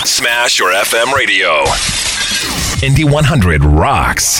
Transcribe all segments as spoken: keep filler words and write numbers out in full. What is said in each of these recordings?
Smash your F M radio. Indie one hundred rocks.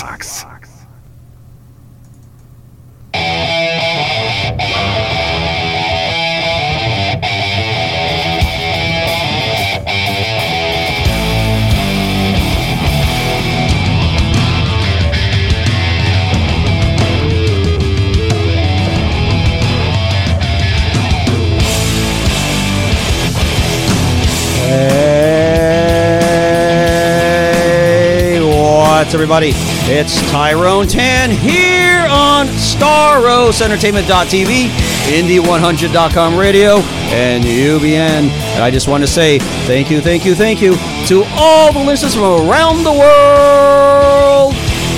Hey, what's everybody? It's Tyrone ten here on Staros Entertainment dot T V, Indie one hundred dot com radio, and U B N. And I just want to say thank you, thank you, thank you to all the listeners from around the world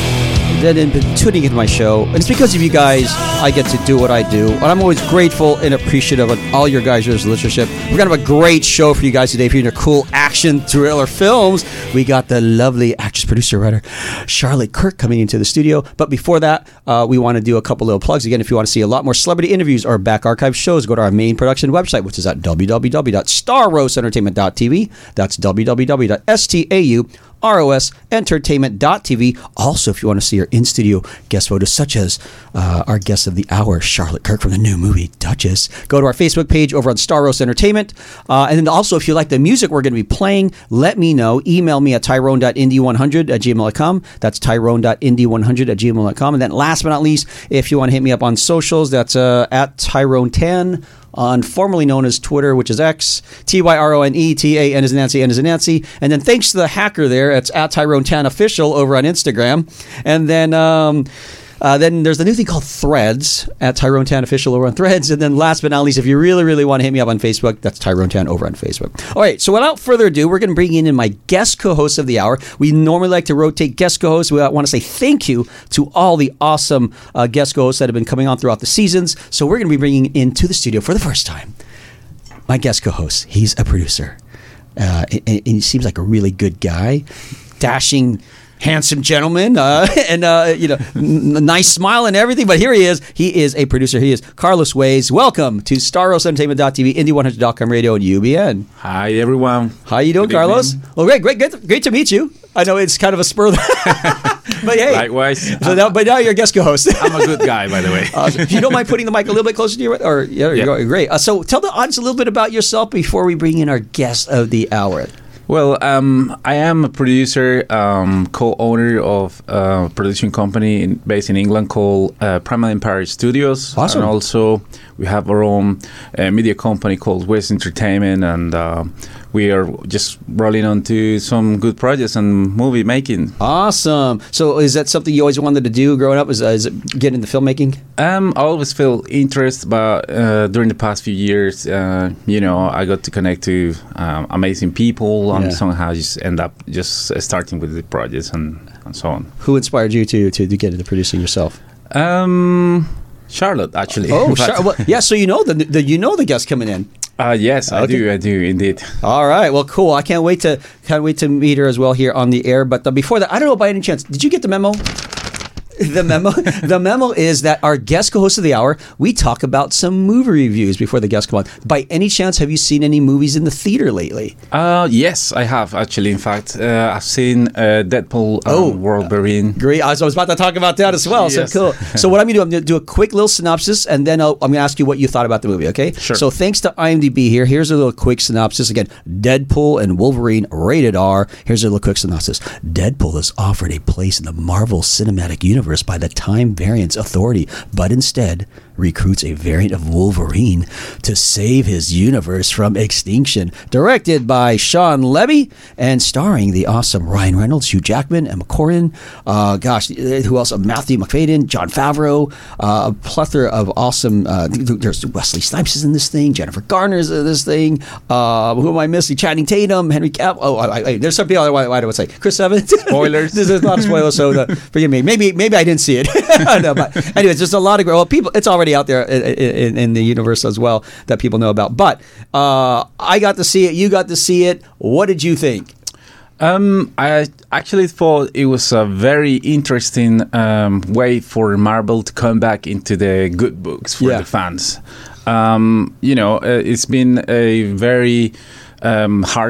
that have been tuning into my show. And it's because of you guys I get to do what I do. And I'm always grateful and appreciative of all your guys' listenership. We're going to have a great show for you guys today. If you're into cool action thriller films, we got the lovely actress, producer, writer, Charlotte Kirk coming into the studio. But before that, uh, we want to do a couple little plugs. Again, if you want to see a lot more celebrity interviews or back archive shows, go to our main production website, which is at w w w dot staros entertainment dot t v. That's w w w dot staros entertainment dot t v. Also, if you want to see our in-studio guest photos, such as uh, our guest of the hour, Charlotte Kirk from the new movie Duchess, go to our Facebook page over on Staros Entertainment. Uh, and then also, if you like the music we're going to be playing, let me know. Email me at tyrone dot indie one hundred at gmail dot com. That's tyrone dot indie one hundred at gmail dot com. And then last but not least, if you want to hit me up on socials, that's uh, at Tyrone ten on formerly known as Twitter, which is X, T Y R O N E, T A N as in Nancy, N as in Nancy. And then thanks to the hacker there, it's at Tyrone ten Official over on Instagram. And then um, uh, then there's the new thing called Threads, at Tyrone ten Official over on Threads. And then last but not least, if you really, really want to hit me up on Facebook, that's Tyrone ten over on Facebook. All right, so without further ado, we're going to bring in my guest co-host of the hour. We normally like to rotate guest co-hosts. We want to say thank you to all the awesome uh, guest co-hosts that have been coming on throughout the seasons. So we're going to be bringing into the studio for the first time my guest co-host. He's a producer. Uh, and, and he seems like a really good guy, dashing, handsome gentleman, uh, and uh, you know, n- nice smile and everything. But here he is. He is a producer. He is Carlos Ways. Welcome to Staros Entertainment dot T V, Indie one hundred dot com radio, and U B N. Hi everyone. How you doing, Good Carlos? evening. Well, great, great, great, great to meet you. I know it's kind of a spur, of the but hey, Likewise. So now, but now you're a guest co-host. I'm a good guy, by the way. Uh, if you don't mind putting the mic a little bit closer to you, or yeah, you're Yeah. going great. Uh, so tell the audience a little bit about yourself before we bring in our guest of the hour. Well, um, I am a producer, um, co-owner of a production company in, based in England called uh, Primal Empire Studios. Awesome. And also we have our own uh, media company called West Entertainment, and uh, we are just rolling on to some good projects and movie making. Awesome. So is that something you always wanted to do growing up? Is, uh, is it get into filmmaking? Um, I always feel interest, but uh, during the past few years, uh, you know, I got to connect to um, amazing people, and Yeah. somehow just end up just uh, starting with the projects and, and so on. Who inspired you to, to, to get into producing yourself? Um, Charlotte, actually. Oh, In fact. sure. Well, yeah. So you know the, the you know the guest coming in. Uh, yes, I Okay. do. I do indeed. All right. Well, cool. I can't wait to can't wait to meet her as well here on the air. But uh, before that, I don't know by any chance, did you get the memo? The memo, the memo is that our guest co-host of the hour, we talk about some movie reviews before the guests come on. By any chance, have you seen any movies in the theater lately? Uh, yes, I have actually. In fact, uh, I've seen uh, Deadpool and Oh. Wolverine. Great. I was, I was about to talk about that as well. Yes. So cool. So what I'm going to do, I'm going to do a quick little synopsis, and then I'll, I'm going to ask you what you thought about the movie, okay? Sure. So thanks to IMDb here, here's a little quick synopsis. Again, Deadpool and Wolverine, rated R. Here's a little quick synopsis. Deadpool is offered a place in the Marvel Cinematic Universe by the Time Variance Authority, but instead recruits a variant of Wolverine to save his universe from extinction. Directed by Sean Levy and starring the awesome Ryan Reynolds, Hugh Jackman, Emma Corrin, uh, gosh, who else? Matthew McFadden, Jon Favreau, uh, a plethora of awesome. Uh, there's Wesley Snipes is in this thing, Jennifer Garner's in this thing. Uh, who am I missing? Channing Tatum, Henry Cavill. Oh, I, I, there's some people I, I, I would say Chris Evans. Spoilers. there's, there's a lot of spoilers, so uh, forgive me. Maybe maybe I didn't see it. no, but anyways, there's a lot of well, people. It's already out there in, in, in the universe as well that people know about. But uh, I got to see it. You got to see it. What did you think? Um, I actually thought it was a very interesting um, way for Marvel to come back into the good books for Yeah. the fans. Um, you know, uh, it's been a very um, hard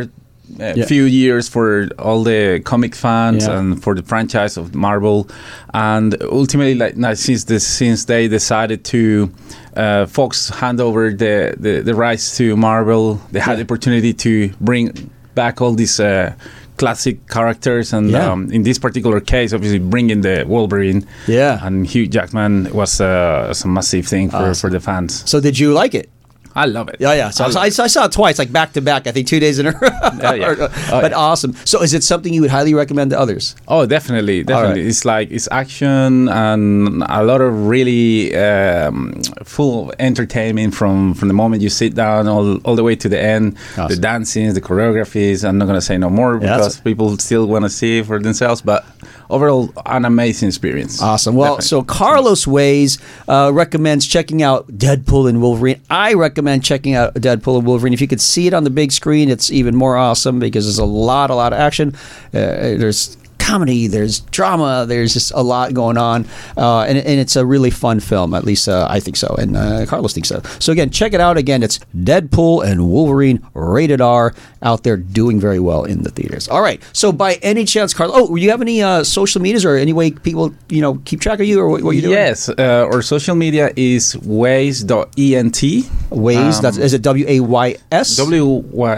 uh, Yeah. few years for all the comic fans Yeah. and for the franchise of Marvel, and ultimately, like now, since this, since they decided to. Uh, Fox hand over the, the, the rights to Marvel. They had Yeah. the opportunity to bring back all these uh, classic characters, and Yeah. um, in this particular case, obviously bringing the Wolverine. Yeah. And Hugh Jackman was, uh, was a massive thing for, Awesome. for the fans. So did you like it? I love it. Yeah, yeah. So I, I saw it twice, like back to back. I think two days in a row. Yeah, yeah. Or- Oh, but yeah. awesome. So is it something you would highly recommend to others? Oh, definitely, definitely. right. It's like it's action and a lot of really um, full entertainment from, from the moment you sit down all, all the way to the end. Awesome. The dancing, the choreographies. I'm not gonna say no more Yeah, because that's- people still want to see it for themselves. But overall, an amazing experience. Awesome. Well, Definitely. so Carlos Ways uh, recommends checking out Deadpool and Wolverine. I recommend checking out Deadpool and Wolverine. If you could see it on the big screen, it's even more awesome because there's a lot, a lot of action. Uh, there's comedy, there's drama, there's just a lot going on, uh, and, and it's a really fun film. At least uh, I think so, and uh, Carlos thinks so. So again, check it out. Again, it's Deadpool and Wolverine, rated R, out there doing very well in the theaters. All right. So by any chance, Carlos, oh, do you have any uh, social medias or any way people you know keep track of you or what, what you doing? Yes, uh, our social media is ways dot ent. Ways. Um, That's is it W A Y S? W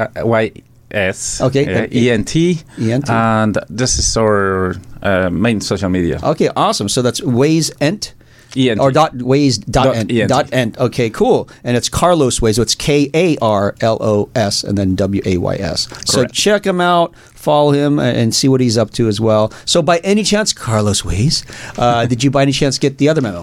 Y S. Okay. Uh, E N T. E N T. And this is our uh, main social media. Okay, awesome. So that's Ways Ent. E N T. Or dot ways dot, Dot ent, E N T. dot ent. Okay, cool. And it's Carlos Ways. So it's K A R L O S and then W A Y S. So Correct. check him out, follow him, and see what he's up to as well. So by any chance, Carlos Ways, uh, did you by any chance get the other memo?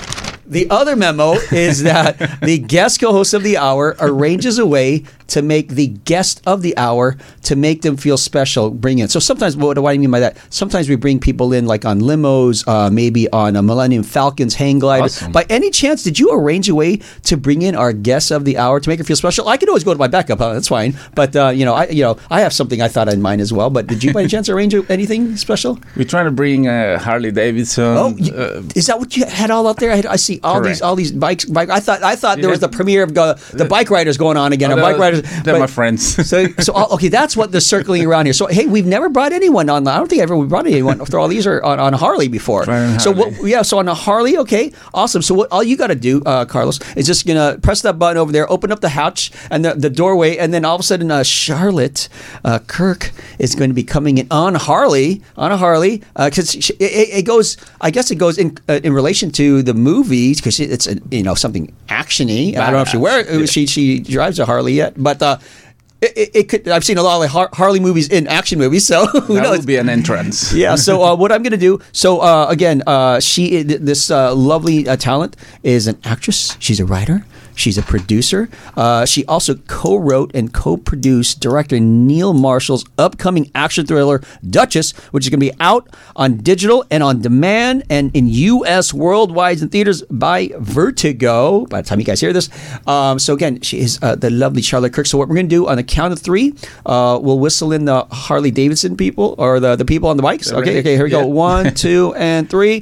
The other memo is that the guest co-host of the hour arranges a way to make the guest of the hour to make them feel special. Bring in. So sometimes, what do I mean by that? Sometimes we bring people in like on limos, uh, maybe on a Millennium Falcon's hang glider. Awesome. By any chance, did you arrange a way to bring in our guest of the hour to make her feel special? I could always go to my backup. Huh? That's fine. But uh, you know, I you know, I have something I thought in mind as well. But did you by any chance arrange anything special? We're trying to bring uh, Harley Davidson. Oh, you- uh, is that what you had all out there? I, I see all Correct. these, all these bikes. Bike. I thought, I thought there was Yeah. the premiere of uh, the bike riders going on again. Oh, or bike they're- riders. they're but- my friends. So, so oh, okay, that's what they're circling around here. So, hey, we've never brought anyone on. I don't think ever we brought anyone after all these are on, on Harley before. Right, on So, Harley. what, yeah, so on a Harley, okay, awesome. So, what all you got to do, uh, Carlos, is just gonna press that button over there, open up the hatch and the, the doorway, and then all of a sudden, uh, Charlotte uh, Kirk is going to be coming in on Harley, on a Harley, because it, it, it goes. I guess it goes in uh, in relation to the movies because it's a, you know something actiony. I don't know if she wear Yeah. she she drives a Harley yet, but. Uh, It, it, it could. I've seen a lot of Har- Harley movies in action movies, so who that knows? would be an entrance. Yeah. So uh, what I'm going to do? So uh, again, uh, she this uh, lovely uh, talent is an actress. She's a writer. She's a producer. Uh, she also co-wrote and co-produced director Neil Marshall's upcoming action thriller Duchess, which is going to be out on digital and on demand and in U S worldwide in theaters by Vertigo. By the time you guys hear this, um, so again, she is uh, the lovely Charlotte Kirk. So what we're going to do on the count of three, uh, we'll whistle in the Harley Davidson people or the the people on the bikes. Okay. Okay. Here we go. Yeah. One, two, and three.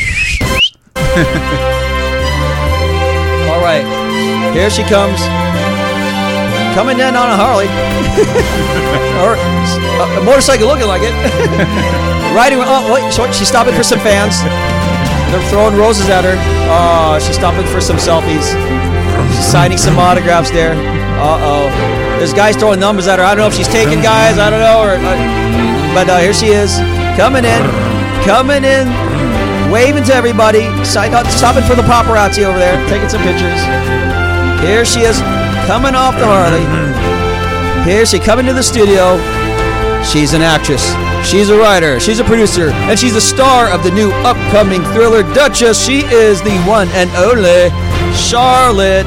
All right. Here she comes. Coming in on a Harley. or a, a motorcycle looking like it. Riding. Oh, wait. So she's stopping for some fans. They're throwing roses at her. Oh, she's stopping for some selfies. She's signing some autographs there. Uh-oh. There's guys throwing numbers at her. I don't know if she's taking guys. I don't know. Or, uh, but uh, here she is. Coming in. Coming in. Waving to everybody. Sign up, stopping for the paparazzi over there. Taking some pictures. Here she is. Coming off the Harley. Here she coming to the studio. She's an actress. She's a writer. She's a producer. And she's the star of the new upcoming thriller Duchess. She is the one and only Charlotte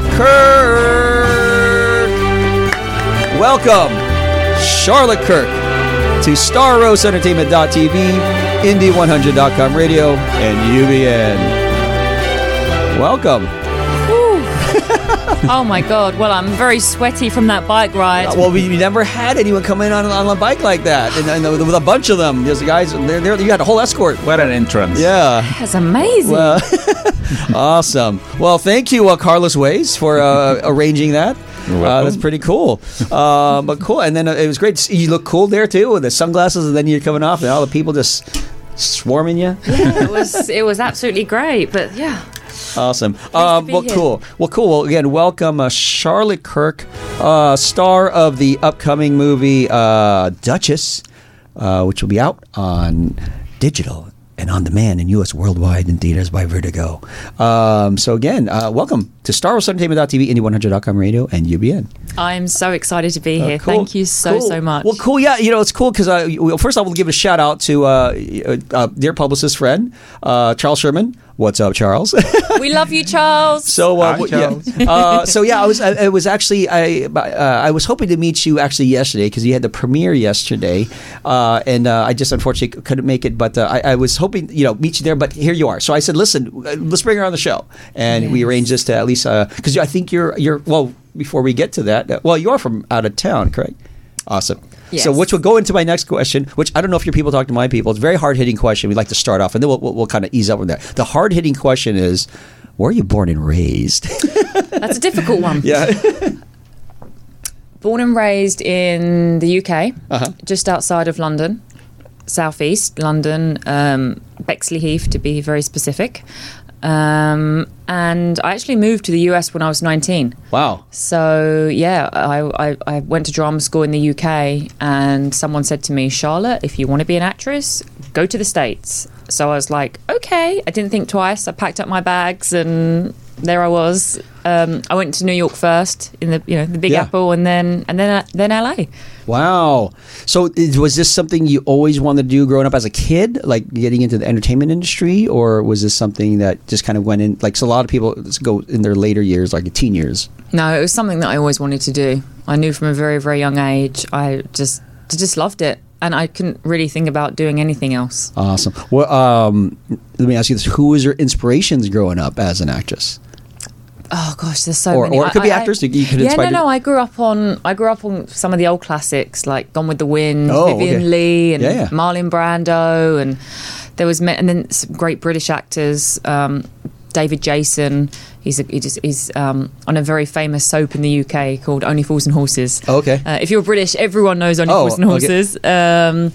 Kirk. Welcome, Charlotte Kirk, to Starros Entertainment dot T V, Indy one hundred dot com radio, and U B N. Welcome. Oh my God! Well, I'm very sweaty from that bike ride. Uh, well, we we never had anyone come in on, on a bike like that, and, and with a bunch of them. There's guys. They're, they're, you had a whole escort. What an entrance. Yeah. That's amazing. Well, awesome. Well, thank you, uh, Carlos Ways, for uh, arranging that. You're Uh, welcome. that's pretty cool. Uh, but cool. And then uh, it was great. to see- You look cool there too with the sunglasses, and then you're coming off, and all the people just swarming you. Yeah, it was it was absolutely great. But yeah, Awesome. Um, be well, here. cool. Well, cool. Well, again, welcome uh, Charlotte Kirk, uh, star of the upcoming movie uh, Duchess, uh, which will be out on digital and on demand in U S worldwide in theaters by Vertigo. Um, so again, uh, welcome to Star Wars Entertainment dot T V, Indie one hundred dot com radio, and U B N. I'm so excited to be Uh, here. cool. Thank you so Cool. so much. Well, cool. Yeah, you know it's cool because uh, well, first I will give a shout out to uh, uh, dear publicist friend uh, Charles Sherman. What's up, Charles? We love you, Charles. So uh, Hi, w- yeah. Charles. uh, so yeah, I was I, I was actually I uh, I was hoping to meet you actually yesterday because you had the premiere yesterday, uh, and uh, I just unfortunately couldn't make it. But uh, I, I was hoping you know meet you there. But here you are. So I said, listen, uh, let's bring her on the show, and we Yes. arranged this to at least because I think you're you're well. Before we get to that, uh, well, you are from out of town, correct? Awesome. So, Yes. which will go into my next question, which I don't know if your people talk to my people. It's a very hard hitting question. We'd like to start off, and then we'll, we'll, we'll kind of ease up from there. The hard hitting question is, where are you born and raised? That's a difficult one. yeah. Born and raised in the U K, Uh-huh. just outside of London, southeast London, um, Bexley Heath to be very specific. Um, and I actually moved to the U S when I was nineteen. Wow. So yeah, I, I, I went to drama school in the U K, and someone said to me, Charlotte, if you want to be an actress, go to the States. So I was like, okay. I didn't think twice. I packed up my bags, and there I was. Um, I went to New York first, in the you know the Big Yeah. Apple, and then and then uh, then L A. Wow. So is- was this something you always wanted to do growing up as a kid, like getting into the entertainment industry, or was this something that just kind of went in? Like, so a lot of people go in their later years, like teen years. No, it was something that I always wanted to do. I knew from a very very young age. I just just loved it, and I couldn't really think about doing anything else. Awesome. Well, um, let me ask you this: who was your inspirations growing up as an actress? Oh gosh, there's so Or- many. or it could be I- I- actors. You- you could yeah, inspire- no, no. I grew up on. I grew up on some of the old classics like Gone with the Wind, Oh, Vivian okay. Leigh, and Yeah, yeah. Marlon Brando, and there was ma- and then some great British actors. Um, David Jason. He's a, he just, he's um, on a very famous soap in the U K called Only Fools and Horses. Okay. Uh, if you're British, everyone knows Only Oh, Fools and okay. Horses. Um,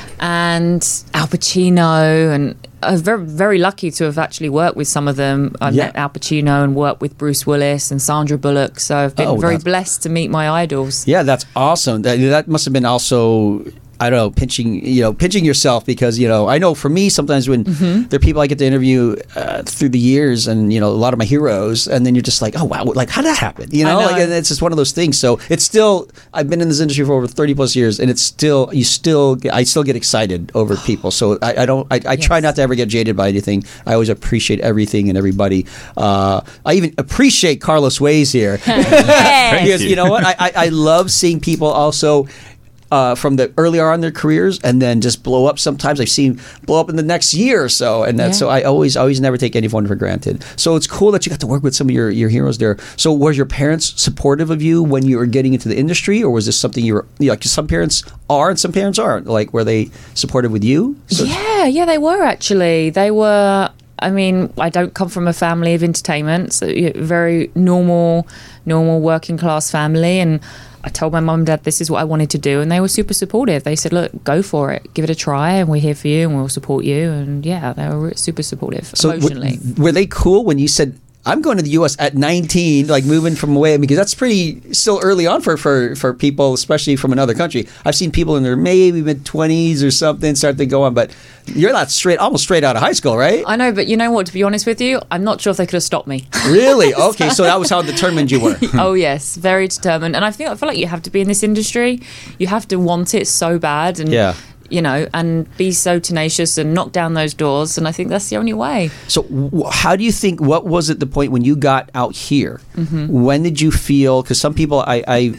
and Al Pacino, and I was very, very lucky to have actually worked with some of them. I Yeah. met Al Pacino and worked with Bruce Willis and Sandra Bullock. So I've been Oh, very that's- blessed to meet my idols. Yeah, that's awesome. That, that must have been also, I don't know, pinching, you know, pinching yourself because, you know, I know for me sometimes when Mm-hmm. there are people I get to interview uh, through the years and, you know, a lot of my heroes, and then you're just like, oh, wow, like, how did that happen? You know, I know. like, and it's just one of those things. So it's still, I've been in this industry for over thirty plus years, and it's still, you still, get, I still get excited over people. So I, I don't, I, I try Yes. not to ever get jaded by anything. I always appreciate everything and everybody. Uh, I even appreciate Carlos Ways here. Yes. Because you know what, I, I, I love seeing people also uh, from the early on in their careers and then just blow up. Sometimes I've seen blow up in the next year or so, and that Yeah. so I always always never take anyone for granted. So it's cool that you got to work with some of your, your heroes there. So were your parents supportive of you when you were getting into the industry, or was this something you were you know, like some parents are and some parents aren't? Like, were they supportive with you? So, Yeah, yeah, they were actually. They were. I mean, I don't come from a family of entertainment, so yeah, very normal, normal working class family. And I told my mum and dad this is what I wanted to do, and they were super supportive. They said, "Look, go for it, give it a try, and we're here for you, and we'll support you." And yeah, they were super supportive So w- emotionally. were they cool when you said, I'm going to the U S at nineteen, like moving from away? Because that's pretty still early on for, for, for people, especially from another country. I've seen people in their maybe mid twenties or something start to go on, but you're not straight, almost straight out of high school, right? I know, but you know what? To be honest with you, I'm not sure if they could have stopped me. Really? Okay, so that was how determined you were. Oh yes, very determined. And I feel I feel like you have to be in this industry. You have to want it so bad, and Yeah. you know, and be so tenacious and knock down those doors. And I think that's the only way. So, w- how do you think? What was it the point when you got out here? When did you feel? Because some people, I, I,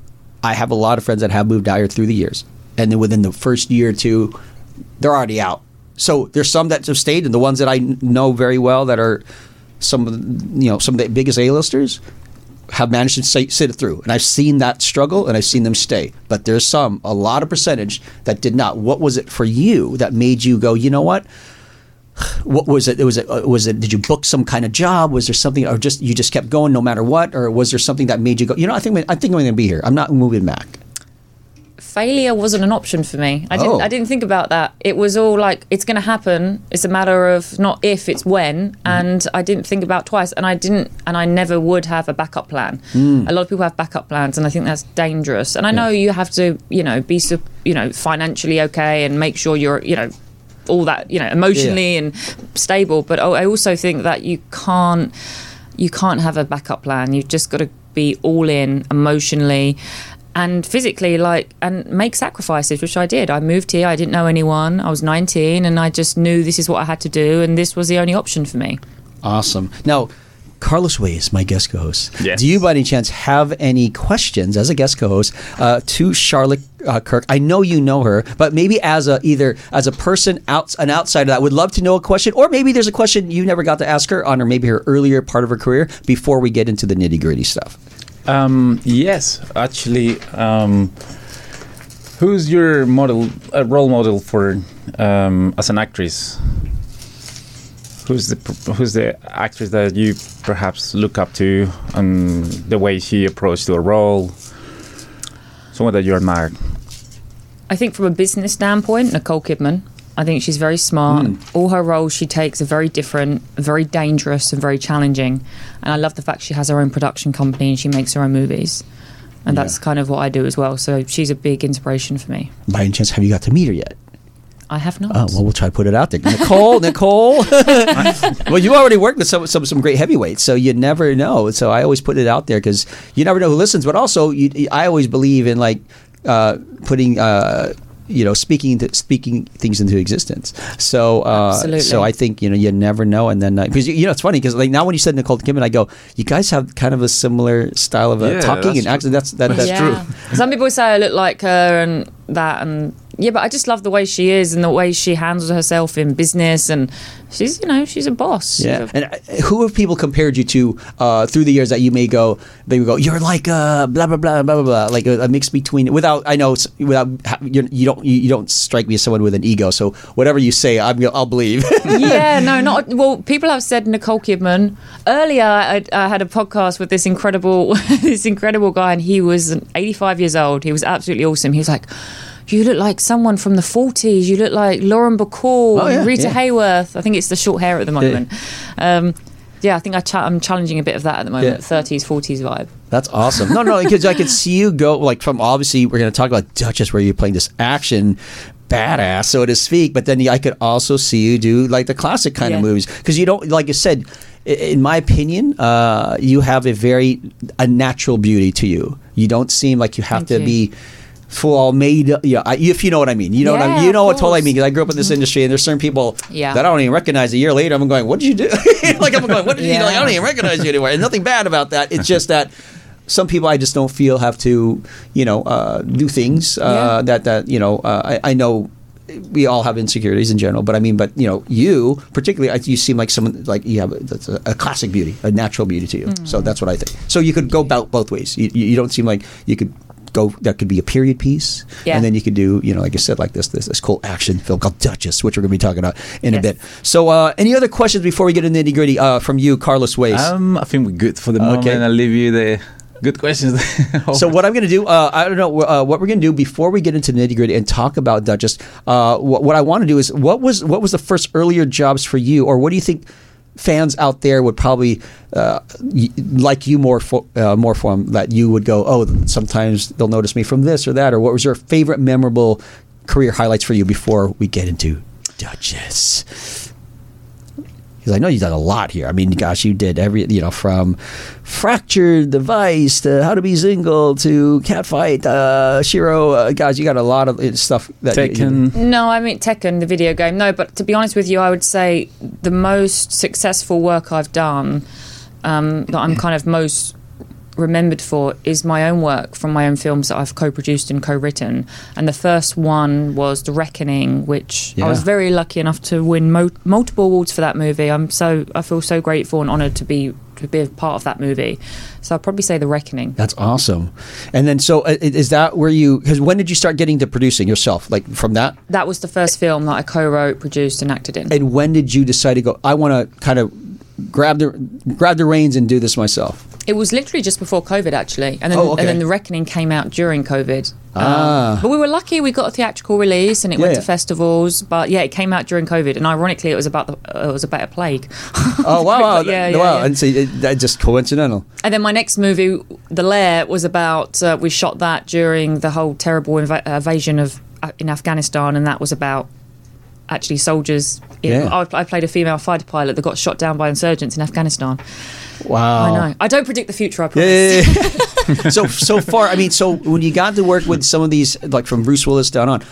I have a lot of friends that have moved out here through the years, and then within the first year or two, they're already out. So there's some that have stayed, and the ones that I kn- know very well that are some of the, you know some of the biggest A-listers have managed to sit, sit it through, and I've seen that struggle, and I've seen them stay. But there's some, a lot of percentage that did not. What was it for you that made you go, you know what? what was it? Was it? Was it? Did you book some kind of job? Was there something, or just you just kept going no matter what, or was there something that made you go? You know, I think I think I'm going to be here. I'm not moving back. Failure wasn't an option for me. I didn't. Oh. I didn't think about that. It was all like, it's going to happen. It's a matter of not if, it's when. And I didn't think about twice. And I didn't. And I never would have a backup plan. Mm. A lot of people have backup plans, and I think that's dangerous. And I know you have to, you know, be, su- you know, financially okay and make sure you're, you know, all that, you know, emotionally Yeah. and stable. But I also think that you can't, you can't have a backup plan. You've just got to be all in emotionally and physically, like, and make sacrifices, which I did. I moved here. I didn't know anyone. I was nineteen, and I just knew this is what I had to do, and this was the only option for me. Awesome. Now, Carlos Way is my guest co-host. Yes. Do you, by any chance, have any questions as a guest co-host uh, to Charlotte uh, Kirk? I know you know her, but maybe as a either as a person, out, an outsider that would love to know a question, or maybe there's a question you never got to ask her on, or maybe her earlier part of her career before we get into the nitty gritty stuff. Um, yes, actually. Um, who's your model, uh, role model for um, as an actress? Who's the who's the actress that you perhaps look up to, and the way she approached her role? Someone that you admired. I think from a business standpoint, Nicole Kidman. I think she's very smart. Mm. All her roles she takes are very different, very dangerous and very challenging. And I love the fact she has her own production company and she makes her own movies. And Yeah. that's kind of what I do as well. So she's a big inspiration for me. By any chance, have you got to meet her yet? I have not. Oh, well, we'll try to put it out there. Nicole, Nicole. Well, you already worked with some, some some great heavyweights, so you never know. So I always put it out there because you never know who listens. But also, you, I always believe in like uh, putting, uh, you know, speaking to, speaking things into existence. So, uh, Absolutely. so I think you know you never know. And then because you, you know it's funny because like now when you said Nicole Kidman, I go, you guys have kind of a similar style of uh, Yeah, talking that's and accent. true. That's that, that's yeah. true. Some people say I look like her and that, and yeah, but I just love the way she is and the way she handles herself in business, and she's, you know, she's a boss. Yeah, She's a- and uh, who have people compared you to uh, through the years that you may go? They would go, "You're like uh, blah blah blah blah blah blah," like a, a mix between. Without, I know, it's, without ha- you're, you don't you, you don't strike me as someone with an ego. So whatever you say, I'm I'll believe. yeah, no, not well. People have said Nicole Kidman. Earlier, I, I had a podcast with this incredible, this incredible guy, and he was eighty-five years old. He was absolutely awesome. He was like, "You look like someone from the forties. You look like Lauren Bacall, Oh, yeah, Rita yeah. Hayworth." I think it's the short hair at the moment. Yeah, um, yeah I think I cha- I'm challenging a bit of that at the moment. Yeah. thirties, forties vibe. That's awesome. No, no, because I could see you go like from obviously we're going to talk about Duchess, where you're playing this action badass, so to speak. But then I could also see you do like the classic kind of Yeah. movies because you don't, like you said. i- In my opinion, uh, you have a very a natural beauty to you. You don't seem like you have Thank to you. be full all made. Yeah, I, if you know what I mean. You know what I Yeah, mean. You know of what totally I course. mean. Because I grew up in this industry, and there's certain people Yeah. that I don't even recognize. A year later, I'm going, "What did you do?" Like I'm going, "What did you do?" Like, I don't even recognize you anymore. And nothing bad about that. It's just that. Some people I just don't feel have to, you know, uh, do things uh, Yeah. that that you know. Uh, I, I know we all have insecurities in general, but I mean, but you know, you particularly, I- you seem like someone like you have a, that's a, a classic beauty, a natural beauty to you. Mm. So that's what I think. So you could go about both ways. You, you you don't seem like you could go. That could be a period piece, Yeah. and then you could do, you know, like I said, like this this this cool action film called Duchess, which we're going to be talking about in a Yes. bit. So, uh, any other questions before we get into the nitty gritty uh, from you, Carlos Ways? Um, I think we're good for the moment. Okay. I'll leave you the good questions. So what I'm going to do, uh, I don't know uh, what we're going to do before we get into nitty gritty and talk about Duchess. Uh, what, what I want to do is, what was what was the first earlier jobs for you, or what do you think fans out there would probably uh, y- like you more for, uh, more from, that you would go, oh, sometimes they'll notice me from this or that, or what was your favorite memorable career highlights for you before we get into Duchess? Because I know you've done a lot here. I mean, gosh, you did every, you know, from Fractured, The Vice, to How to Be Single, to Catfight, uh, Shiro. Uh, guys, you got a lot of uh, stuff. That you- Taken. No, I mean Tekken, the video game. No, but to be honest with you, I would say the most successful work I've done, um, that I'm kind of most remembered for, is my own work from my own films that I've co-produced and co-written. And the first one was The Reckoning, which Yeah. I was very lucky enough to win mo- multiple awards for that movie. I'm so I feel so grateful and honoured to be to be a part of that movie. So I'd probably say The Reckoning. That's awesome. And then, so uh, is that where you? Because when did you start getting to producing yourself? Like from that? That was the first film that I co-wrote, produced, and acted in. And when did you decide to go? I want to kind of grab the grab the reins and do this myself. It was literally just before COVID, actually, and then Oh, okay. and then The Reckoning came out during COVID. Ah. Um, but we were lucky; we got a theatrical release, and it Yeah, went yeah. to festivals. But yeah, it came out during COVID, and ironically, it was about the uh, it was about a plague. Oh wow! wow. yeah, Th- yeah, wow! yeah. And so it, that's just coincidental. And then my next movie, The Lair, was about uh, we shot that during the whole terrible inv- invasion of uh, in Afghanistan, and that was about actually soldiers. In, Yeah. I, I played a female fighter pilot that got shot down by insurgents in Afghanistan. Wow! I know. I don't predict the future. I promise. Yeah, yeah, yeah. so so far, I mean, so when you got to work with some of these, like from Bruce Willis down on,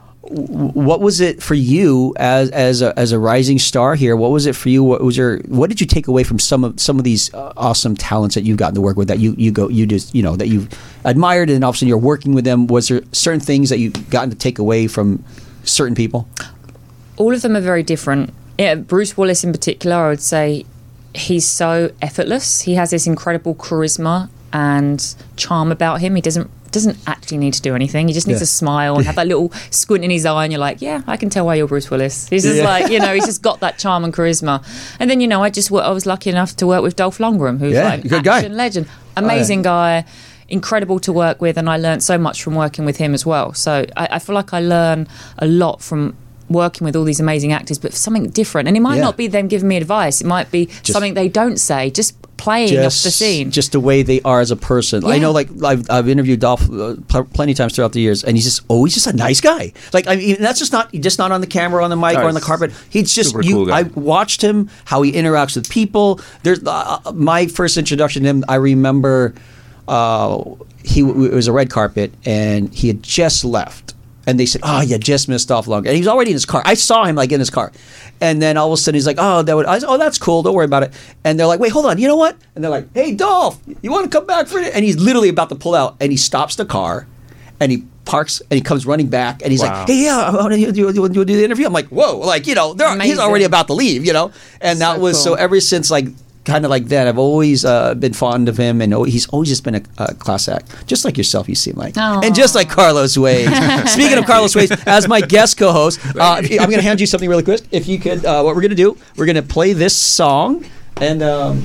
w- what was it for you as as a as a rising star here? What was it for you? What was your what did you take away from some of some of these uh, awesome talents that you've gotten to work with that you you go you just you know that you've admired and all of a sudden you're working with them? Was there certain things that you've gotten to take away from certain people? All of them are very different. Yeah, Bruce Willis in particular, I would say he's so effortless. He has this incredible charisma and charm about him. He doesn't doesn't actually need to do anything. He just needs Yeah. to smile and have that little squint in his eye, and you're like, yeah, I can tell why you're Bruce Willis. He's just Yeah. like, you know, he's just got that charm and charisma. And then, you know, I just wo- I was lucky enough to work with Dolph Lundgren, who's Yeah, like good guy. action legend, amazing guy, incredible to work with, and I learned so much from working with him as well. So I, I feel like I learn a lot from working with all these amazing actors, but something different. And it might Yeah. not be them giving me advice. It might be something they don't say, just playing off the scene. Just the way they are as a person. I Yeah. know, like I've, I've interviewed Dolph uh, pl- plenty of times throughout the years, and he's just always just a nice guy. Like I mean, that's just not just not on the camera, on the mic, Oh, or on the he's carpet. He's just super you. cool guy. I watched him how he interacts with people. There's uh, my first introduction to him. I remember uh, he it was a red carpet, and he had just left. And they said, "Oh, you just missed Dolph Lundgren." And he was already in his car. I saw him like in his car, and then all of a sudden he's like, "Oh, that would." I said, "Oh, that's cool. Don't worry about it." And they're like, "Wait, hold on. You know what?" And they're like, "Hey, Dolph, you want to come back for it?" And he's literally about to pull out, and he stops the car, and he parks, and he comes running back, and he's Wow. like, "Hey, yeah, I want to do, do, do, do the interview." I'm like, "Whoa!" Like you know, they're- he's Amazing. already about to leave, you know. And that So was so cool. ever since like. Kind of like that. I've always uh, been fond of him, and al- he's always just been a, a class act, just like yourself. You seem like, Aw. and just like Carlos Ways. Speaking of Carlos Ways, as my guest co-host, uh, if you- I'm going to hand you something really quick. If you could, uh, what we're going to do, we're going to play this song, and um,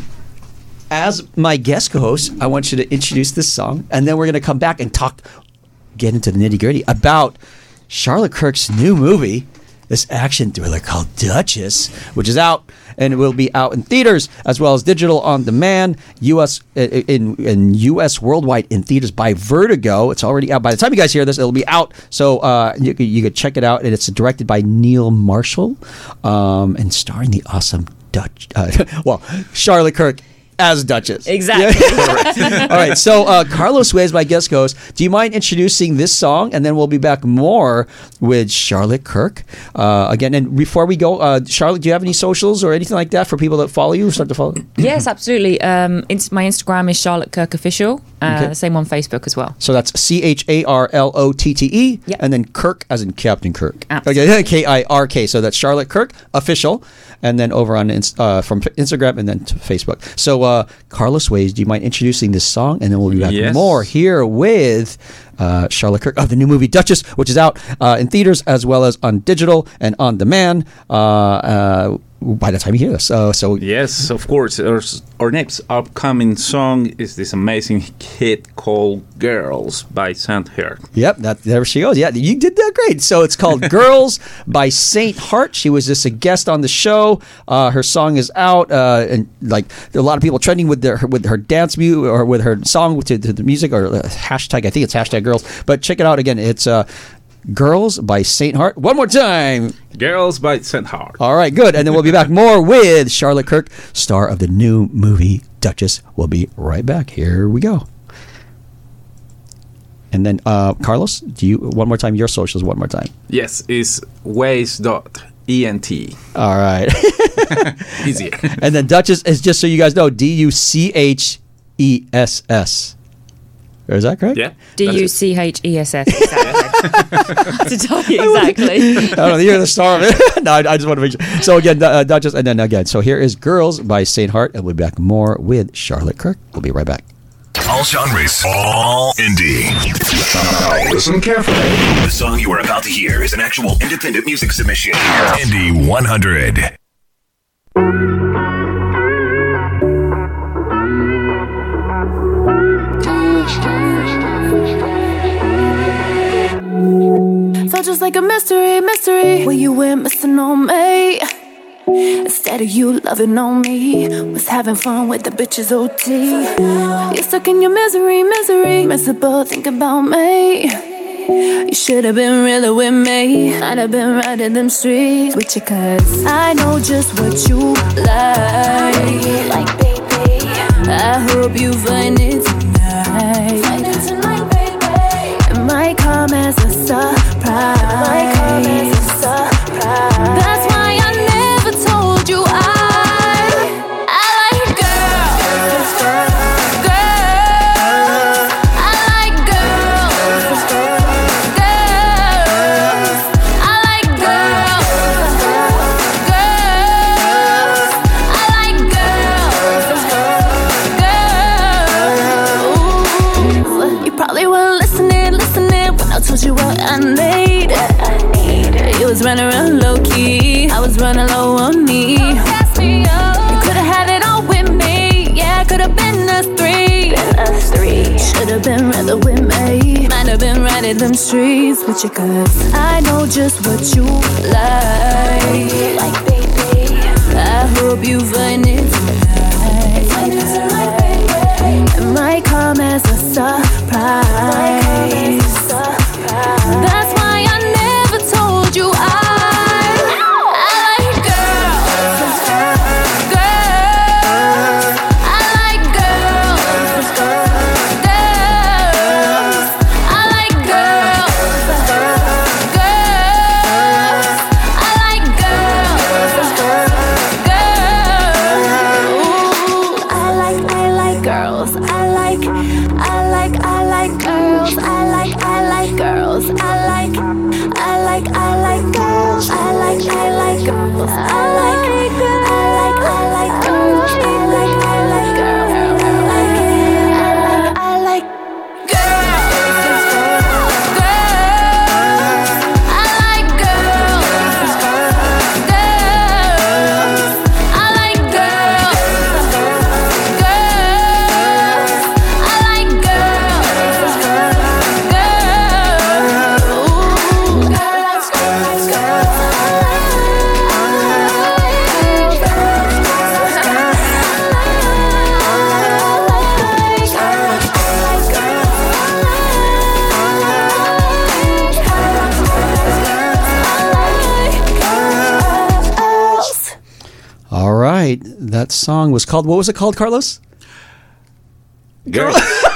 as my guest co-host, I want you to introduce this song, and then we're going to come back and talk, get into the nitty gritty about Charlotte Kirk's new movie. This action thriller called Duchess, which is out and it will be out in theaters as well as digital on demand. U S in in U S worldwide in theaters by Vertigo. It's already out. By the time you guys hear this, it'll be out. So uh, you could- you could check it out. And it's directed by Neil Marshall, um, and starring the awesome Dutch. Uh, well, Charlotte Kirk as Duchess. Exactly. All right. So uh, Carlos Way is my guest host. Do you mind introducing this song, and then we'll be back more with Charlotte Kirk uh, again. And before we go, uh, Charlotte, do you have any socials or anything like that for people that follow you or start to follow? Yes, absolutely. Um, ins- my Instagram is Charlotte Kirk Official. Uh, Okay. Same on Facebook as well. So that's C H A R L O T T E, Yep. and then Kirk as in Captain Kirk. Absolutely. Okay, K I R K. So that's Charlotte Kirk Official, and then over on Inst- uh, from Instagram and then to Facebook. So uh, Carlos Ways, do you mind introducing this song, and then we'll be back Yes. more here with uh, Charlotte Kirk of the new movie Duchess, which is out uh, in theaters as well as on digital and on demand. Uh, uh, by the time you hear this, uh, so Yes, of course. Our, our next upcoming song is this amazing hit called "Girls" by Saint Hart. Yep, that there she goes. Yeah, you did that great. So it's called "Girls" by Saint Hart. She was just a guest on the show. Uh, her song is out, uh, and like there are a lot of people trending with their with her dance mu or with her song to, to the music or uh, hashtag. I think it's hashtag Girls. But check it out again. It's uh, "Girls" by Saint Hart. One more time. "Girls" by Saint Hart. All right, good. And then we'll be back more with Charlotte Kirk, star of the new movie Duchess. We'll be right back. Here we go. And then, uh, Carlos, do you one more time your socials? One more time. Yes, it's ways dot ent. All right. Easier. And then Duchess is just so you guys know, D U C H E S S. Is that correct? Yeah. D that's U it. C H E S S. Exactly. to tell you exactly. I don't know. You're the star of it. No, I, I just want to make sure. So again, uh, Duchess, and then again. So here is "Girls" by Saint Heart, and we'll be back more with Charlotte Kirk. We'll be right back. All genres, all indie. Now listen carefully. The song you are about to hear is an actual independent music submission. Indie one hundred. Felt just like a mystery, mystery. Where you went missing on me. Instead of you loving on me, was having fun with the bitches O T. You're stuck in your misery, misery. Miserable, think about me. You should have been realer with me. I'd have been right in them streets with you, cause I know just what you like. Like, baby, I hope you find it tonight. Find it tonight, baby. It might come as a surprise. It might come as a surprise. That's why I never told you I I like girls. Girls. I like girls. Girls. I like girls. Girls. I like girls. Girls. You probably weren't listening, listening when I told you what I need. I need. You was running around low key. I was running low on me. You could've had it all with me. Yeah, could've been us three. Been us three. Should've been rather with me. Might have been right in them streets with you, cause I know just what you like. Like, baby, I hope you find it tonight. Find it tonight, baby. It might come as a surprise. That's why I never told you I That song was called, what was it called, Carlos? Girl.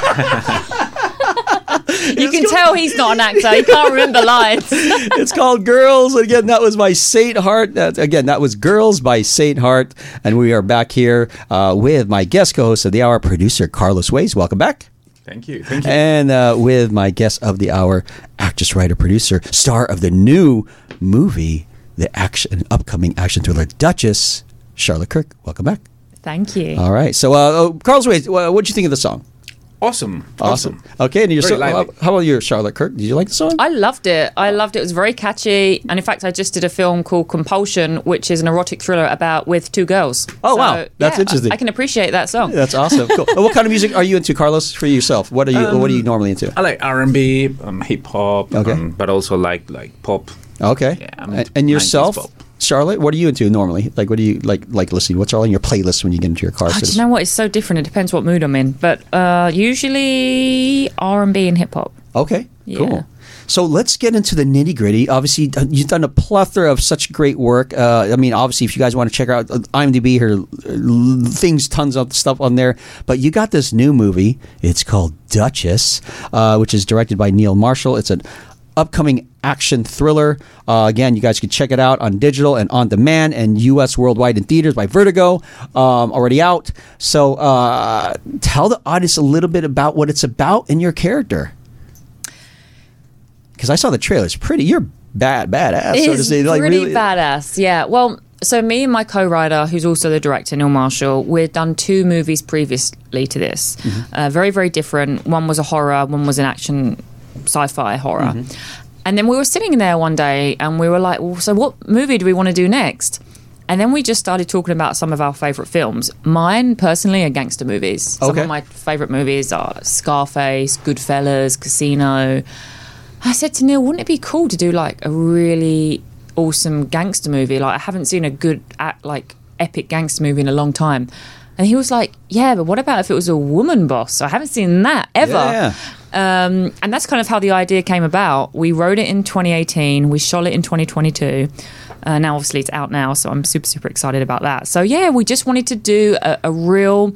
You can tell he's not an actor. He can't remember lines. It's called Girls. Again, that was by Saint Heart. That, again, that was Girls by Saint Heart. And we are back here uh, with my guest co-host of the hour, producer Carlos Ways. Welcome back. Thank you. Thank you. And uh, with my guest of the hour, actress, writer, producer, star of the new movie, the action, upcoming action thriller Duchess, Charlotte Kirk. Welcome back. Thank you. All right. So, uh, Carlos Ways, what did you think of the song? Awesome. Awesome. Okay. And your so, how, how about your Charlotte Kirk? Did you like the song? I loved it. I loved it. It was very catchy. And in fact, I just did a film called Compulsion, which is an erotic thriller about with two girls. Oh, so, wow. That's yeah, interesting. I, I can appreciate that song. That's awesome. Cool. Well, what kind of music are you into, Carlos, for yourself? What are you um, What are you normally into? I like R and B, um, hip hop, okay. um, but also like like pop. Okay. Yeah, I'm and, and yourself? Pop. Charlotte, what are you into normally? Like, what do you like like listening? What's all in your playlist when you get into your car? Oh, do you know what? It's so different. It depends what mood I'm in. But uh, usually R and B and hip hop. Okay, yeah. Cool. So let's get into the nitty gritty. Obviously, you've done a plethora of such great work. Uh, I mean, obviously, if you guys want to check out IMDb, her things, tons of stuff on there. But you got this new movie. It's called Duchess, uh, which is directed by Neil Marshall. It's an upcoming action thriller. Uh, again, you guys can check it out on digital and on demand and U S worldwide in theaters by Vertigo. Um, already out. So uh, tell the audience a little bit about what it's about and your character. because I saw the trailer. It's pretty. You're bad, badass. It so to is say, like pretty really badass. Yeah. Well, so me and my co-writer, who's also the director, Neil Marshall, we'd done two movies previously to this. Mm-hmm. Uh, very, very different. One was a horror. One was an action sci-fi horror. Mm-hmm. And then we were sitting there one day and we were like, well, so what movie do we want to do next? And then we just started talking about some of our favourite films. Mine, personally, are gangster movies. Some Okay. of my favourite movies are Scarface, Goodfellas, Casino. I said to Neil, wouldn't it be cool to do like a really awesome gangster movie? Like, I haven't seen a good, act, like, epic gangster movie in a long time. And he was like, yeah, but what about if it was a woman boss? I haven't seen that ever. Yeah. Um, and that's kind of how the idea came about. We wrote it in twenty eighteen. We shot it in twenty twenty-two. Uh, now, obviously, it's out now, so I'm super, super excited about that. So, yeah, we just wanted to do a, a real,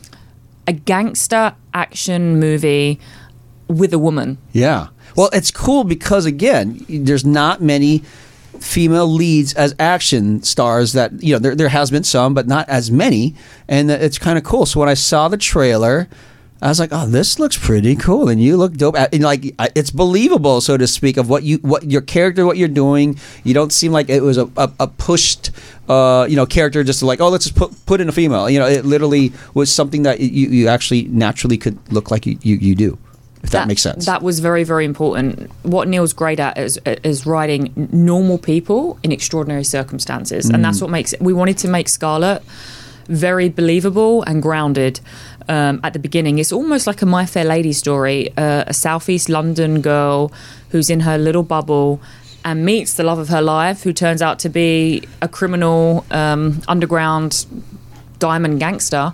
a gangster action movie with a woman. Yeah. Well, it's cool because, again, there's not many female leads as action stars that, you know, there, there has been some, but not as many. And it's kind of cool. So when I saw the trailer, I was like, oh, this looks pretty cool. And you look dope. And like, it's believable, so to speak, of what you, what your character, what you're doing. You don't seem like it was a, a, a pushed, uh, you know, character just like, oh, let's just put, put in a female. You know, it literally was something that you, you actually naturally could look like you, you, you do. If that, that makes sense. That was very, very important. What Neil's great at is, is writing normal people in extraordinary circumstances. Mm. And that's what makes it. We wanted to make Scarlett very believable and grounded um, at the beginning. It's almost like a My Fair Lady story. Uh, a Southeast London girl who's in her little bubble and meets the love of her life, who turns out to be a criminal, um, underground diamond gangster.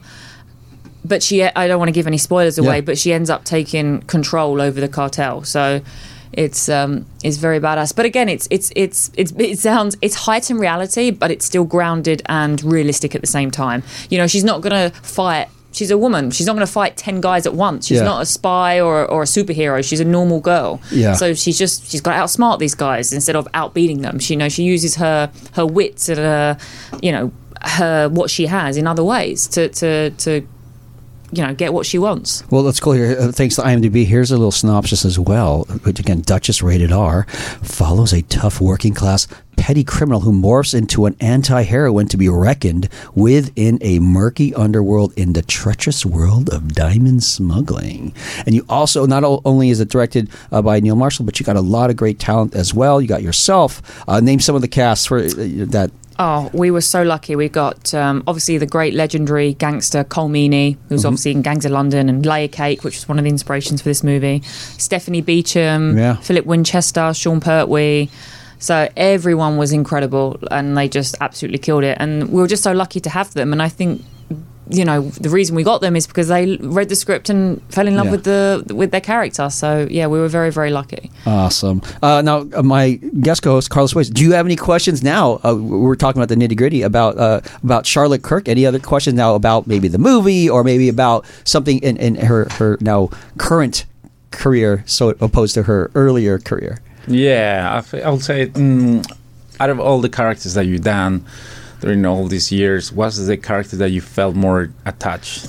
But she, I don't want to give any spoilers away, yeah. but she ends up taking control over the cartel. So it's um, it's very badass. But again, it's it's it's it's it sounds it's heightened reality, but it's still grounded and realistic at the same time. You know, she's not gonna fight. She's a woman. She's not going to fight ten guys at once. She's yeah. not a spy or or a superhero. She's a normal girl. Yeah. So she's just she's got to outsmart these guys instead of outbeating them. She you know she uses her her wits and her you know her what she has in other ways to to to. you know, get what she wants. Well, let's go here. Uh, thanks to IMDb. Here's a little synopsis as well, which again, Duchess rated R, follows a tough working class petty criminal who morphs into an anti-heroine to be reckoned with in a murky underworld in the treacherous world of diamond smuggling. And you also, not only is it directed uh, by Neil Marshall, but you got a lot of great talent as well. You got yourself. Uh, name some of the casts for uh, that. Oh, we were so lucky. We got um, obviously the great legendary gangster Cole Meany, who's mm-hmm. obviously in Gangs of London, and Layer Cake, which was one of the inspirations for this movie. Stephanie Beacham, yeah. Philip Winchester, Sean Pertwee. So everyone was incredible, and they just absolutely killed it. And we were just so lucky to have them. And I think, you know, the reason we got them is because they read the script and fell in love yeah. with the with their character. So yeah, we were very, very lucky. Awesome. Uh, now, uh, my guest co-host Carlos Weiss, do you have any questions now? Uh, we're talking about the nitty gritty about uh, about Charlotte Kirk. Any other questions now about maybe the movie or maybe about something in, in her her now current career, so opposed to her earlier career? Yeah, I would say mm, out of all the characters that you've done during all these years, what's the character that you felt more attached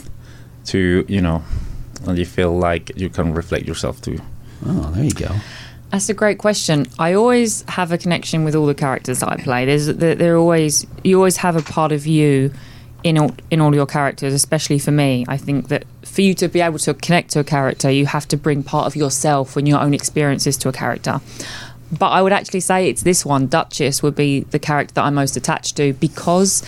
to, you know, and you feel like you can reflect yourself to? Oh, there you go. That's a great question. I always have a connection with all the characters that I play. There's, they're always, you always have a part of you in all, in all your characters, especially for me. I think that for you to be able to connect to a character, you have to bring part of yourself and your own experiences to a character. But I would actually say it's this one. Duchess would be the character that I'm most attached to because,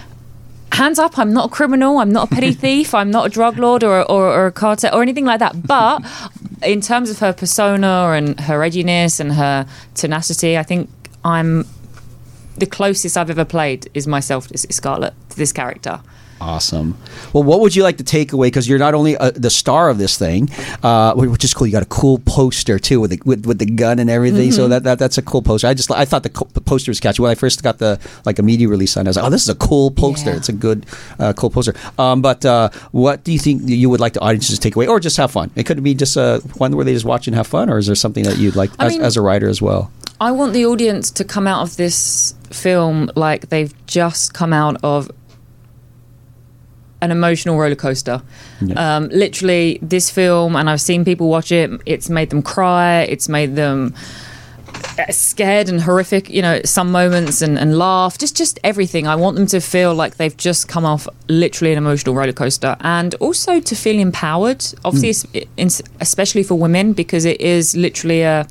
hands up, I'm not a criminal, I'm not a petty thief, I'm not a drug lord or, or, or a cartel or anything like that. But in terms of her persona and her edginess and her tenacity, I think I'm the closest I've ever played is myself, is Scarlett, to this character. Awesome. Well, what would you like to take away? Because you're not only uh, the star of this thing, uh, which is cool. You got a cool poster too with the, with, with the gun and everything. Mm-hmm. So that, that that's a cool poster. I just I thought the, co- the poster was catchy when I first got the like a media release on. I was like, oh, this is a cool poster. Yeah. It's a good uh, cool poster. Um, but uh, what do you think you would like the audiences to take away, or just have fun? It could be just uh, one where they just watch and have fun, or is there something that you'd like as, mean, as a writer as well? I want the audience to come out of this film like they've just come out of an emotional roller coaster. Yeah. Um, literally, this film, and I've seen people watch it, it's made them cry, it's made them scared and horrific, you know, some moments, and, and laugh, just just everything. I want them to feel like they've just come off literally an emotional roller coaster, and also to feel empowered, obviously, mm. especially for women, because it is literally a,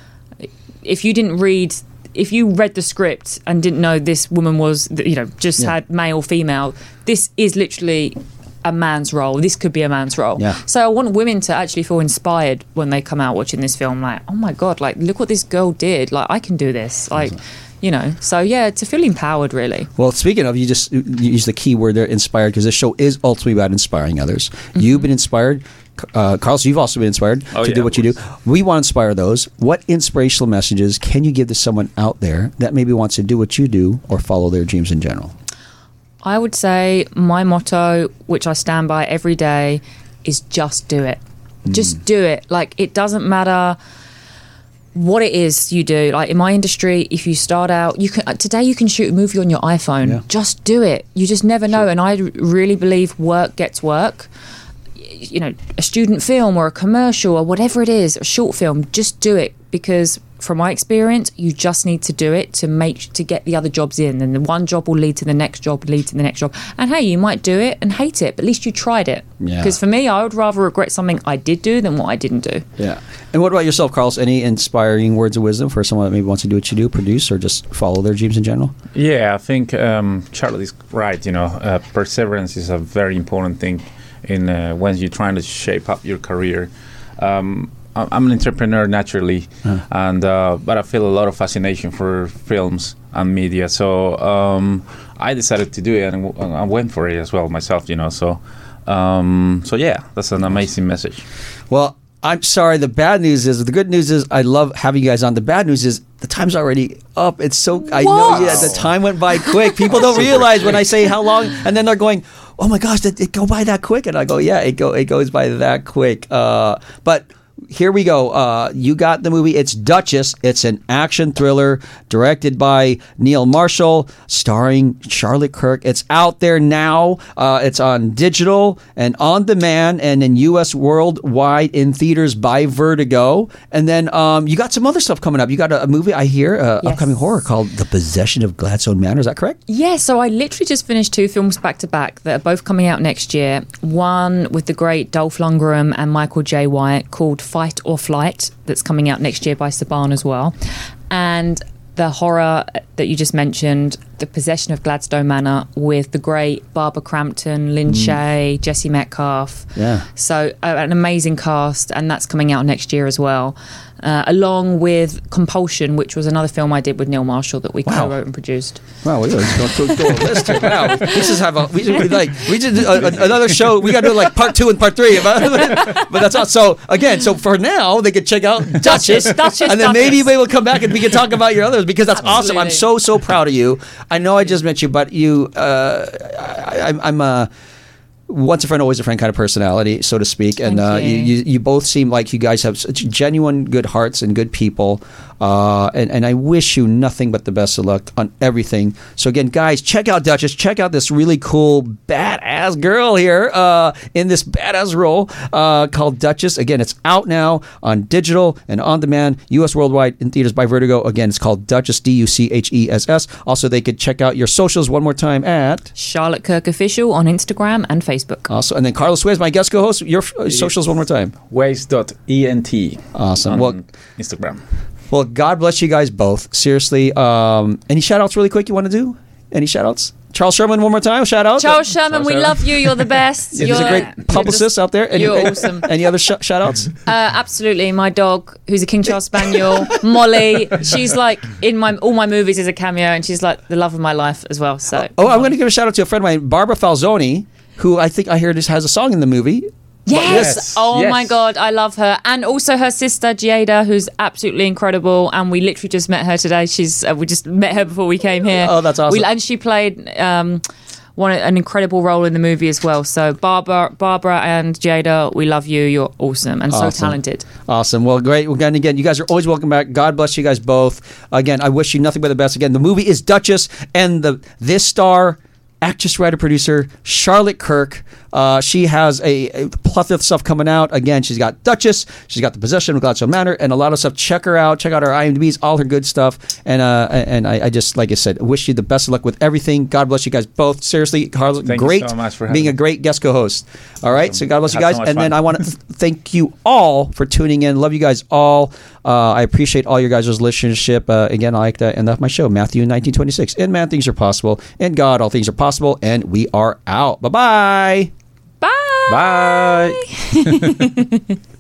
if you didn't read if you read the script and didn't know this woman was, you know, just yeah. had male, female, this is literally a man's role. This could be a man's role. Yeah. So I want women to actually feel inspired when they come out watching this film. Like, oh my God, like, look what this girl did. Like, I can do this. Like, you know, so yeah, to feel empowered, really. Well, speaking of, you just you use the key word there, inspired, because this show is ultimately about inspiring others. Mm-hmm. You've been inspired. Uh, Carlos, you've also been inspired oh, to yeah, do what you do. We want to inspire those. What inspirational messages can you give to someone out there that maybe wants to do what you do or follow their dreams in general? I would say my motto, which I stand by every day, is just do it. Mm. Just do it. Like, it doesn't matter what it is you do. Like, in my industry, if you start out, you can today you can shoot a movie on your iPhone. Yeah. Just do it. You just never know. Sure. And I really believe work gets work. You know, a student film or a commercial or whatever it is, a short film, just do it, because from my experience, you just need to do it to make to get the other jobs in, and the one job will lead to the next job, lead to the next job. And hey, you might do it and hate it, but at least you tried it. Yeah. Because for me, I would rather regret something I did do than what I didn't do. Yeah. And what about yourself, Carlos? Any inspiring words of wisdom for someone that maybe wants to do what you do, produce, or just follow their dreams in general? Yeah, I think um, Charlotte is right. You know, uh, perseverance is a very important thing in uh, when you're trying to shape up your career. Um, I'm an entrepreneur naturally, huh. and uh, but I feel a lot of fascination for films and media. So um, I decided to do it, and w- I went for it as well myself. You know, so um, so yeah, that's an amazing message. Well, I'm sorry. The bad news is, the good news is, I love having you guys on. The bad news is, the time's already up. It's so I know. Yeah, the time went by quick. People don't realize when I say how long, and then they're going, "Oh my gosh, did it go by that quick?" And I go, "Yeah, it go it goes by that quick." Uh, but here we go. Uh, you got the movie. It's Duchess. It's an action thriller directed by Neil Marshall, starring Charlotte Kirk. It's out there now. Uh, it's on digital and on demand, and in U S worldwide in theaters by Vertigo. And then um, you got some other stuff coming up. You got a, a movie, I hear, uh, yes. upcoming horror called The Possession of Gladstone Manor. Is that correct? Yeah, so I literally just finished two films back to back that are both coming out next year. One with the great Dolph Lundgren and Michael J. White, called Fight or Flight, that's coming out next year by Saban as well. And the horror that you just mentioned, The Possession of Gladstone Manor, with the great Barbara Crampton, Lynn mm. Shay, Jesse Metcalfe. Yeah. So uh, an amazing cast, and that's coming out next year as well. Uh, along with Compulsion, which was another film I did with Neil Marshall that we wow. co-wrote and produced. Wow, we just go through a list here. Wow, we just have a we just, we like we just uh, another show. We got to do like part two and part three. But, but that's all. So again, so for now they can check out Duchess, Duchess, and then Duchess. maybe we will come back and we can talk about your others, because that's Absolutely. awesome. I'm so so proud of you. I know I just met you, but you, uh, I, I'm I'm a. once a friend, always a friend kind of personality, so to speak. And uh, you. You, you both seem like you guys have such genuine good hearts and good people. Uh, and, and I wish you nothing but the best of luck on everything. So again, guys, check out Duchess. Check out this really cool, badass girl here uh, in this badass role uh, called Duchess. Again, it's out now on digital and on demand, U S worldwide in theaters by Vertigo. Again, it's called Duchess, D U C H E S S. Also, they could check out your socials one more time at Charlotte Kirk Official on Instagram and Facebook. Also, and then Carlos Suez, my guest co-host, your uh, socials one more time. Waze dot E N T Awesome. on Well, Instagram. Well, God bless you guys both. Seriously. Um, any shout-outs really quick you want to do? Any shout-outs? Charles Sherman, one more time. Shout-out. Charles Sherman, we love you. You're the best. Yeah, you're, he's a great publicist just, out there. Any, you're any, awesome. Any other sh- shout-outs? Uh, absolutely. My dog, who's a King Charles Spaniel, Molly. She's like in my all my movies as a cameo, and she's like the love of my life as well. So. Oh, I'm going to give a shout-out to a friend of mine, Barbara Falzoni, who I think I hear just has a song in the movie. Yes. yes. Oh yes. my God, I love her, and also her sister Jada, who's absolutely incredible. And we literally just met her today. She's uh, we just met her before we came here. Oh, that's awesome. We, and she played um, one an incredible role in the movie as well. So Barbara, Barbara, and Jada, we love you. You're awesome and Awesome. so talented. Awesome. Well, great. Again, again, you guys are always welcome back. God bless you guys both. Again, I wish you nothing but the best. Again, the movie is Duchess, and the this star actress, writer, producer, Charlotte Kirk. Uh, she has a, a plethora of stuff coming out. Again, she's got Duchess, she's got The Possession of Gladstone Manor, and a lot of stuff. Check her out. Check out her IMDb's, all her good stuff. And uh, and I, I just, like I said, wish you the best of luck with everything. God bless you guys both. Seriously, Carlos, Thank great you so much for being a having great guest co-host. All right, so God bless you Had guys. so much and then fun. I want to thank you all for tuning in. Love you guys all. Uh, I appreciate all your guys' listenership. Uh, again, I like to end off my show, Matthew nineteen twenty-six. In man, things are possible. In God, all things are possible. And we are out. Bye-bye. Bye. Bye.